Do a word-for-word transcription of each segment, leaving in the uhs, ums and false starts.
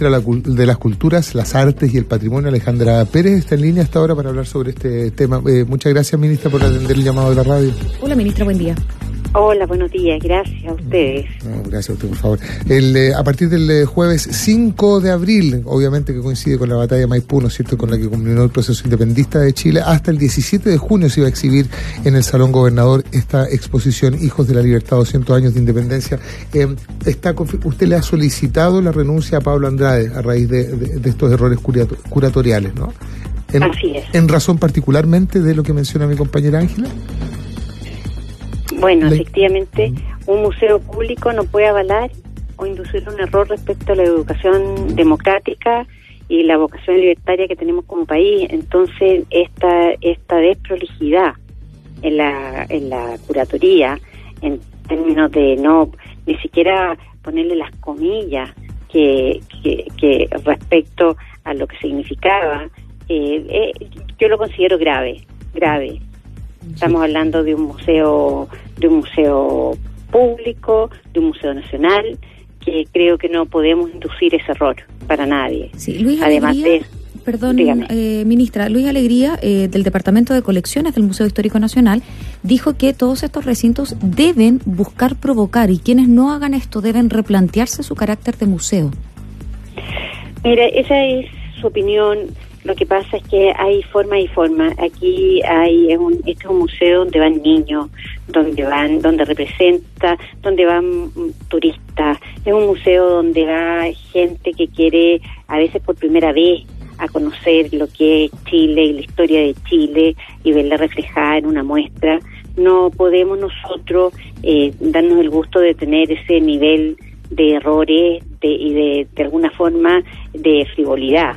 ministra de las Culturas, las Artes y el Patrimonio, Alejandra Pérez, está en línea hasta ahora para hablar sobre este tema. Eh, muchas gracias, ministra, por atender el llamado de la radio. Hola, ministra, buen día. Hola, buenos días, gracias a ustedes. No, gracias a usted, por favor. El, eh, a partir del eh, jueves cinco de abril, obviamente que coincide con la batalla de Maipú, ¿no es cierto?, con la que culminó el proceso independentista de Chile, hasta el diecisiete de junio se iba a exhibir en el Salón Gobernador esta exposición Hijos de la Libertad, doscientos años de independencia. Eh, está, usted le ha solicitado la renuncia a Pablo Andrade a raíz de, de, de estos errores curato, curatoriales, ¿no? En, Así es. ¿En razón particularmente de lo que menciona mi compañera Ángela? Bueno, Le... efectivamente, un museo público no puede avalar o inducir un error respecto a la educación democrática y la vocación libertaria que tenemos como país. Entonces, esta esta desprolijidad en la en la curatoría, en términos de no ni siquiera ponerle las comillas que que, que respecto a lo que significaba, eh, eh, yo lo considero grave, grave. Estamos hablando de un museo, de un museo público, de un museo nacional, que creo que no podemos inducir ese error para nadie. Sí, Luis Además Alegría, de, perdón, eh, ministra, Luis Alegría, eh, del Departamento de Colecciones del Museo Histórico Nacional, dijo que todos estos recintos deben buscar provocar y quienes no hagan esto deben replantearse su carácter de museo. Mira, esa es su opinión. Lo que pasa es que hay forma y forma. Aquí hay un, este es un museo donde van niños, donde van, donde representa, donde van turistas. Es un museo donde va gente que quiere, a veces por primera vez, a conocer lo que es Chile y la historia de Chile y verla reflejada en una muestra. No podemos nosotros eh, darnos el gusto de tener ese nivel de errores de, y de, de alguna forma de frivolidad.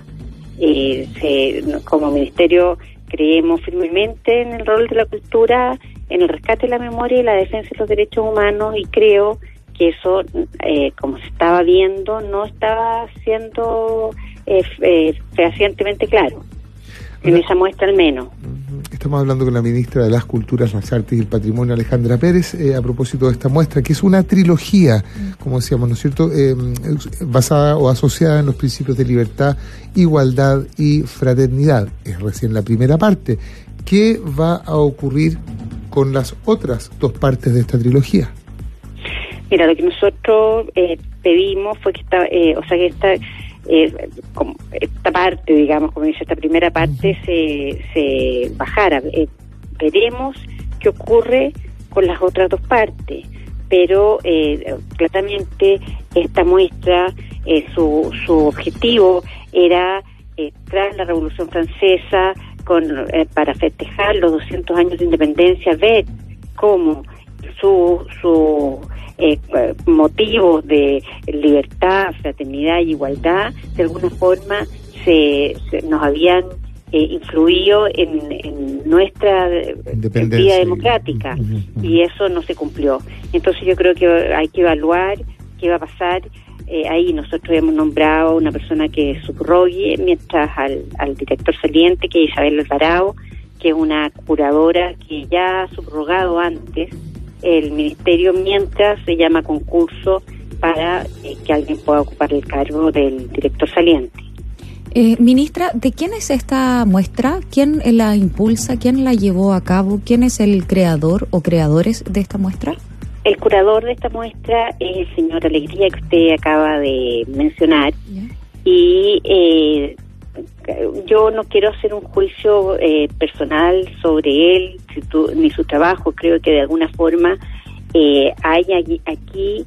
Eh, se, como ministerio creemos firmemente en el rol de la cultura, en el rescate de la memoria y la defensa de los derechos humanos, y creo que eso, eh, como se estaba viendo, no estaba siendo eh, eh, fehacientemente claro, en esa muestra al menos. Estamos hablando con la ministra de las Culturas, las Artes y el Patrimonio, Alejandra Pérez, eh, a propósito de esta muestra, que es una trilogía, como decíamos, ¿no es cierto?, eh, basada o asociada en los principios de libertad, igualdad y fraternidad. Es recién la primera parte. ¿Qué va a ocurrir con las otras dos partes de esta trilogía? Mira, lo que nosotros eh, pedimos fue que esta, eh, o sea, que esta... Eh, como esta parte, digamos, como dice, esta primera parte se, se bajara. Eh, veremos qué ocurre con las otras dos partes, pero eh, claramente esta muestra, eh, su, su objetivo era, eh, tras la Revolución Francesa, con eh, para festejar los doscientos años de independencia, ver cómo su su Eh, motivos de libertad, fraternidad y igualdad de alguna forma se, se nos habían eh, influido en, en nuestra vida democrática, uh-huh, uh-huh. y eso no se cumplió. Entonces yo creo que hay que evaluar qué va a pasar. Eh, ahí nosotros hemos nombrado a una persona que subrogue, mientras al, al director saliente, que es Isabel Alvarado, que es una curadora que ya ha subrogado antes el ministerio, mientras se llama concurso para eh, que alguien pueda ocupar el cargo del director saliente. Eh, ministra, ¿de quién es esta muestra? ¿Quién la impulsa? ¿Quién la llevó a cabo? ¿Quién es el creador o creadores de esta muestra? El curador de esta muestra es el señor Alegría, que usted acaba de mencionar. Yeah. Y eh, yo no quiero hacer un juicio eh, personal sobre él ni su trabajo. Creo que de alguna forma eh, hay aquí, aquí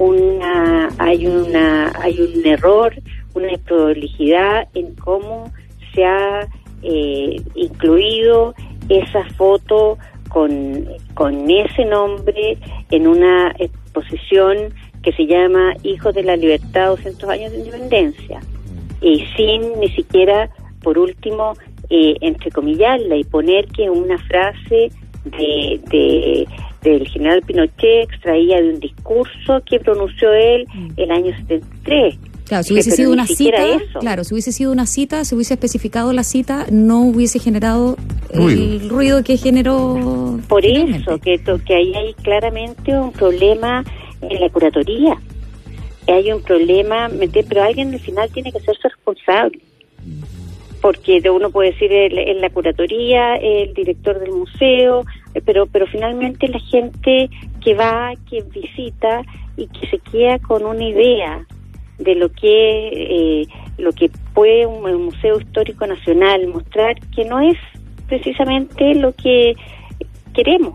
una hay una hay un error, una desprolijidad en cómo se ha eh, incluido esa foto con con ese nombre en una exposición que se llama Hijos de la Libertad, doscientos años de independencia, y sin ni siquiera, por último, eh, entrecomillarla y poner que una frase de, de del general Pinochet extraía de un discurso que pronunció él el año setenta y tres. Claro, si hubiese eh, sido una cita, eso. claro, si hubiese sido una cita, si hubiese especificado la cita, no hubiese generado ruido. el ruido que generó. Por eso, que, to, que ahí hay claramente un problema en la curatoría. que hay un problema, pero alguien al final tiene que hacerse responsable. Porque uno puede decir en la curatoría, el director del museo, pero pero finalmente la gente que va, que visita y que se queda con una idea de lo que eh, lo que puede un, un museo histórico nacional mostrar, que no es precisamente lo que queremos.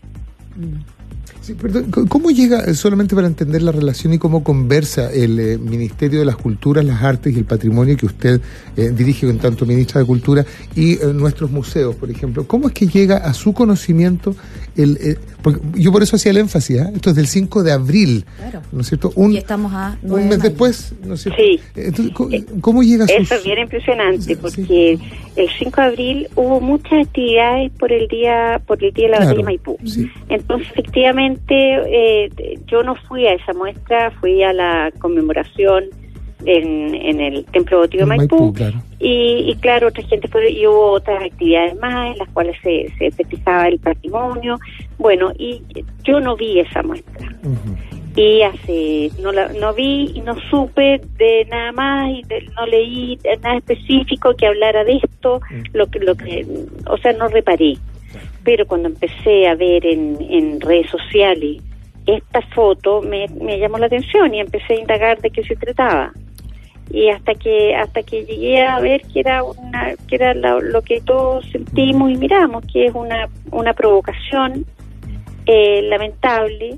Sí, perdón, ¿cómo llega, solamente para entender la relación y cómo conversa el eh, Ministerio de las Culturas, las Artes y el Patrimonio que usted eh, dirige con tanto ministra de Cultura y eh, nuestros museos, por ejemplo? ¿Cómo es que llega a su conocimiento el... Eh, porque yo por eso hacía el énfasis, ¿eh? Esto es del cinco de abril, claro. ¿No es cierto? Un, y estamos a un mes después, ¿no es cierto? Sí. Entonces, ¿cómo, cómo llega a su... Eso es bien impresionante, porque sí. El cinco de abril hubo muchas actividades por el día por el día de la claro, batalla de Maipú. Sí. Entonces, efectivamente, eh, yo no fui a esa muestra, fui a la conmemoración en, en el Templo Votivo de Maipú, Maipú claro. Y, y claro, otra gente fue, y hubo otras actividades más en las cuales se, se festejaba el patrimonio. Bueno, y yo no vi esa muestra. Uh-huh. Y hace no la no vi y no supe de nada más y de, no leí nada específico que hablara de esto, uh-huh. lo que lo que o sea, no reparé. Pero cuando empecé a ver en, en redes sociales esta foto me, me llamó la atención y empecé a indagar de qué se trataba. Y hasta que hasta que llegué a ver que era una que era la, lo que todos sentimos y miramos, que es una una provocación eh, lamentable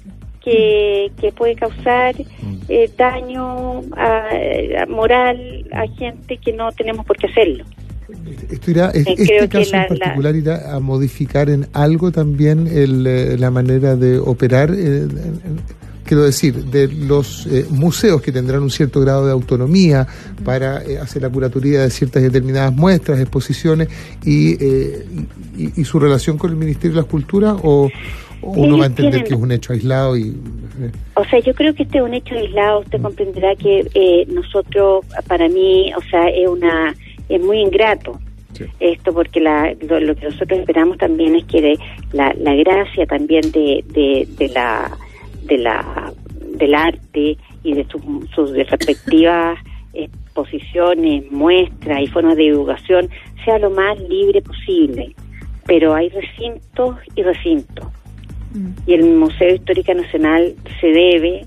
que, que puede causar eh, daño a, a moral a gente que no tenemos por qué hacerlo. Esto irá, eh, este caso la, en particular la... irá a modificar en algo también el, la manera de operar, eh, quiero decir, de los eh, museos que tendrán un cierto grado de autonomía para eh, hacer la curatoría de ciertas determinadas muestras, exposiciones y, eh, y, y su relación con el Ministerio de las Culturas, o, o uno va a entender tienen... que es un hecho aislado y... Eh. O sea, yo creo que este es un hecho aislado. Usted mm. comprenderá que eh, nosotros, para mí, o sea, es una... es muy ingrato sí. esto, porque la, lo, lo que nosotros esperamos también es que de, la, la gracia también de, de, de la de la del arte y de sus, sus respectivas exposiciones, muestras y formas de divulgación sea lo más libre posible, pero hay recintos y recintos mm. y el Museo Histórico Nacional se debe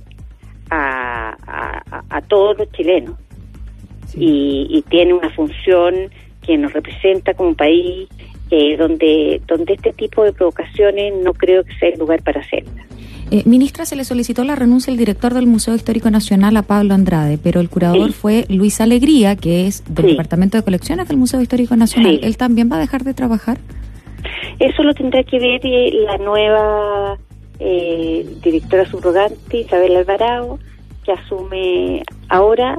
a, a, a todos los chilenos. Sí. Y, y tiene una función que nos representa como país, eh, donde donde este tipo de provocaciones no creo que sea el lugar para hacerlas. Eh, ministra, se le solicitó la renuncia al director del Museo Histórico Nacional, a Pablo Andrade, pero el curador sí. fue Luis Alegría, que es del sí. Departamento de Colecciones del Museo Histórico Nacional. Sí. ¿Él también va a dejar de trabajar? Eso lo tendrá que ver eh, la nueva eh, directora subrogante, Isabel Alvarado, que asume ahora,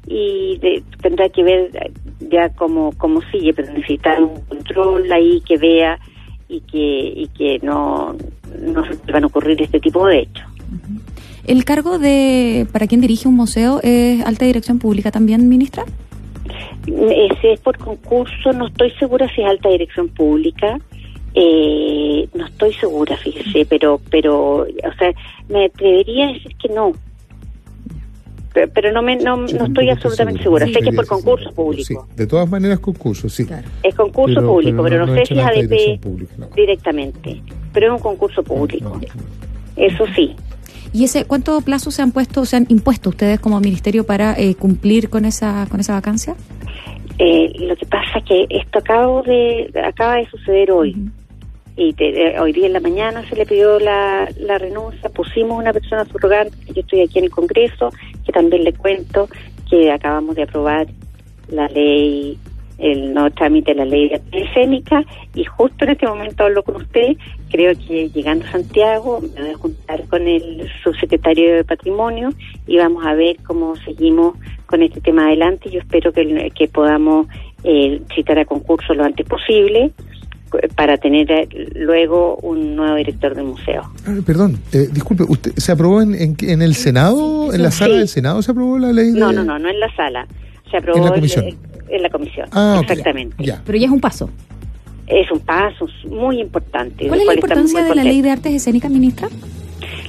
y de, tendrá que ver ya cómo, cómo sigue, pero necesita un control ahí que vea y que y que no, no se van a ocurrir este tipo de hechos. Uh-huh. ¿El cargo de para quien dirige un museo es alta dirección pública también, ministra? Ese es por concurso, no estoy segura si es alta dirección pública, eh, no estoy segura, fíjese, pero, pero, o sea, me atrevería a decir que no. Pero, pero no me no, no estoy absolutamente segura. Sí, sé que es por concurso público. Sí, de todas maneras concurso, sí. Claro. Es concurso pero, público, pero, pero no, no sé si es A D P pública, no. directamente. Pero es un concurso público. No, no, no. Eso sí. ¿Y ese cuánto plazo se han puesto, se han impuesto ustedes como ministerio para eh, cumplir con esa con esa vacancia? Eh, lo que pasa es que esto acabo de acaba de suceder hoy. Uh-huh. Y te, eh, hoy día en la mañana se le pidió la, la renuncia, pusimos una persona subrogante, yo estoy aquí en el Congreso, que también le cuento que acabamos de aprobar la ley, el nuevo trámite de la ley de arte escénica, y justo en este momento hablo con usted. Creo que llegando a Santiago me voy a juntar con el subsecretario de Patrimonio y vamos a ver cómo seguimos con este tema adelante. Yo espero que, que podamos eh, citar a concurso lo antes posible, para tener luego un nuevo director del museo. Ah, perdón, eh, disculpe, ¿usted se aprobó en, en, en el Senado, en la sala sí. del Senado se aprobó la ley? De... No, no, no, no en la sala, se aprobó en la comisión. El, en la comisión, ah, exactamente. Okay, ya. Pero ya es un paso. Es un paso muy importante. ¿Cuál es la importancia de la ley de artes escénicas, ministra?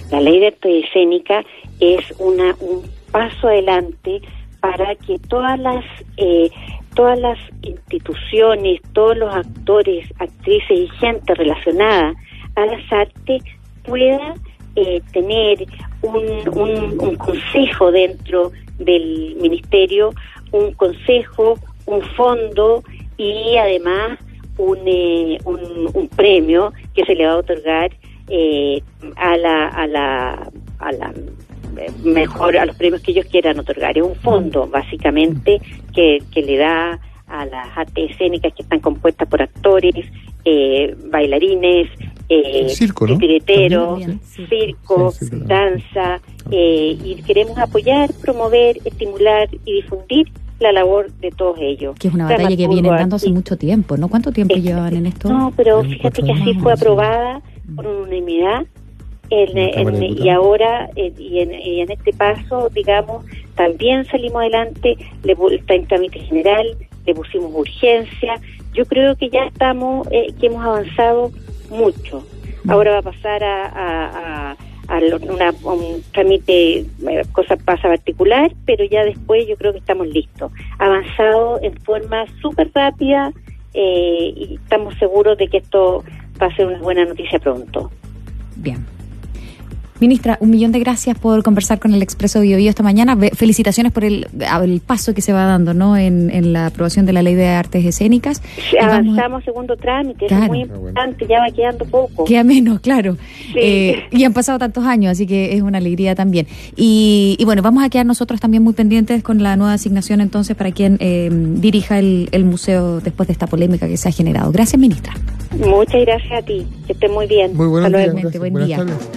La ley de artes escénicas es una un paso adelante para que todas las eh, todas las instituciones, todos los actores, actrices y gente relacionada a las artes pueda eh, tener un, un, un consejo dentro del ministerio, un consejo, un fondo y además un, eh, un, un premio que se le va a otorgar eh, a la a la a la mejor a los premios que ellos quieran otorgar. Es un fondo básicamente que, que le da a las artes escénicas que están compuestas por actores, eh, bailarines, eh, circo, ¿no? titireteros, También, circo, sí, sí, claro. danza, eh, y queremos apoyar, promover, estimular y difundir la labor de todos ellos. Que es una batalla que vienen dando hace artistas. mucho tiempo, ¿no? ¿Cuánto tiempo Eh, llevan en esto? No, pero Llevan fíjate cuatro que así años, fue sí. aprobada por unanimidad en, En la Cámara en- de y Diputados. ahora eh, y, en, y en este paso, digamos, también salimos adelante, le, pu- está en trámite general, le pusimos urgencia. Yo creo que ya estamos, eh, que hemos avanzado mucho. Ahora va a pasar a, a, a, a lo- una, a un trámite, eh, cosa pasa particular, pero ya después yo creo que estamos listos. Avanzado en forma súper rápida eh, y estamos seguros de que esto va a ser una buena noticia pronto. Bien. Ministra, un millón de gracias por conversar con el Expreso Bio Bio esta mañana. Ve- Felicitaciones por el, el paso que se va dando, ¿no? En, en la aprobación de la Ley de Artes Escénicas. Y vamos a- Avanzamos segundo trámite, eso Claro. es muy importante, ya va quedando poco. Queda menos, claro. Sí. Eh, y han pasado tantos años, así que es una alegría también. Y, y bueno, vamos a quedar nosotros también muy pendientes con la nueva asignación entonces para quien eh, dirija el, el museo después de esta polémica que se ha generado. Gracias, ministra. Muchas gracias a ti, que estés muy bien. Muy buenos Hasta días. luego. Igualmente, gracias. buen Buenas día. tardes.